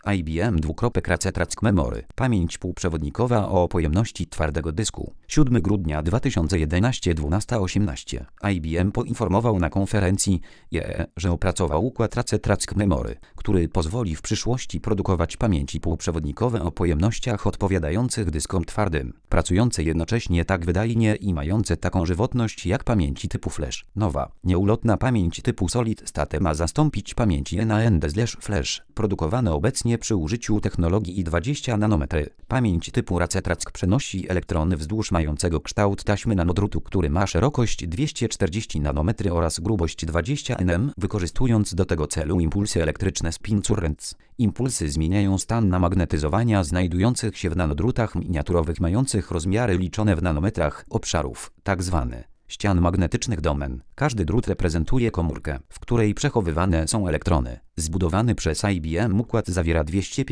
IBM Track Memory. Pamięć półprzewodnikowa o pojemności twardego dysku. 7 grudnia 2011 12:18. IBM poinformował na konferencji IEE, że opracował układ Track Memory, który pozwoli w przyszłości produkować pamięci półprzewodnikowe o pojemnościach odpowiadających dyskom twardym, pracujące jednocześnie tak wydajnie i mające taką żywotność jak pamięci typu flash. Nowa, nieulotna pamięć typu Solid State ma zastąpić pamięci NAND/Flash, produkowane obecnie przy użyciu technologii I20 nanometry. Pamięć typu Track przenosi elektrony wzdłuż mającego kształt taśmy nanodrutu, który ma szerokość 240 nanometry oraz grubość 20 nm, wykorzystując do tego celu impulsy elektryczne spin currents. Impulsy zmieniają stan namagnetyzowania znajdujących się w nanodrutach miniaturowych mających rozmiary liczone w nanometrach obszarów, tzw. ścian magnetycznych domen. Każdy drut reprezentuje komórkę, w której przechowywane są elektrony. Zbudowany przez IBM układ zawiera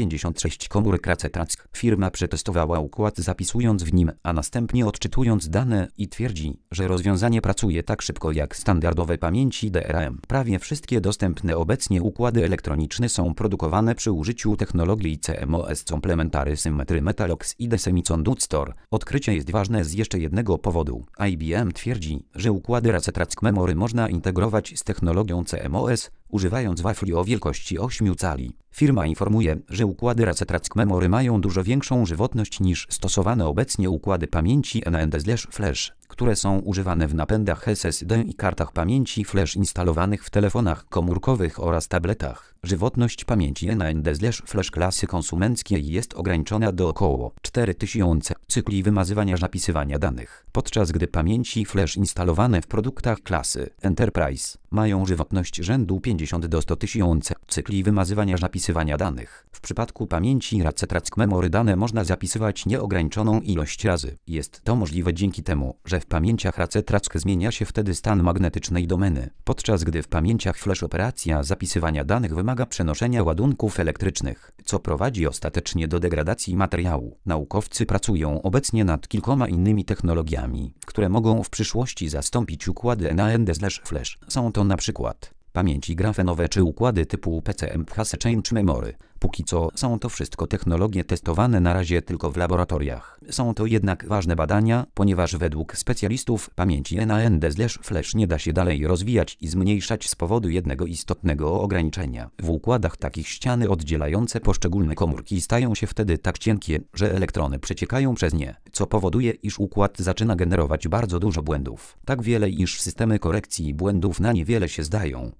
256 komórek Track. Firma przetestowała układ zapisując w nim, a następnie odczytując dane i twierdzi, że rozwiązanie pracuje tak szybko jak standardowe pamięci DRAM. Prawie wszystkie dostępne obecnie układy elektroniczne są produkowane przy użyciu technologii CMOS Complementary Symmetry Metal Oxide Semiconductor. Odkrycie jest ważne z jeszcze jednego powodu. IBM twierdzi, że układy Track Memory można integrować z technologią CMOS, używając wafli o wielkości 8 cali. Firma informuje, że układy Track Memory mają dużo większą żywotność niż stosowane obecnie układy pamięci NAND/Flash, które są używane w napędach SSD i kartach pamięci flash instalowanych w telefonach komórkowych oraz tabletach. Żywotność pamięci NAND/Flash klasy konsumenckiej jest ograniczona do około 4000 cykli wymazywania zapisywania danych, podczas gdy pamięci flash instalowane w produktach klasy Enterprise mają żywotność rzędu 50 do 100 tysięcy cykli wymazywania zapisywania danych. W przypadku pamięci Track Memory dane można zapisywać nieograniczoną ilość razy. Jest to możliwe dzięki temu, że w pamięciach Track zmienia się wtedy stan magnetycznej domeny, podczas gdy w pamięciach flash operacja zapisywania danych wymaga przenoszenia ładunków elektrycznych, co prowadzi ostatecznie do degradacji materiału. Naukowcy pracują obecnie nad kilkoma innymi technologiami, które mogą w przyszłości zastąpić układy NAND/Flash. Są to na przykład pamięci grafenowe czy układy typu PCM-Hash Change Memory. Póki co są to wszystko technologie testowane na razie tylko w laboratoriach. Są to jednak ważne badania, ponieważ według specjalistów pamięci NAND/Flash nie da się dalej rozwijać i zmniejszać z powodu jednego istotnego ograniczenia. W układach takich ściany oddzielające poszczególne komórki stają się wtedy tak cienkie, że elektrony przeciekają przez nie, co powoduje, iż układ zaczyna generować bardzo dużo błędów. Tak wiele, iż systemy korekcji błędów na niewiele się zdają.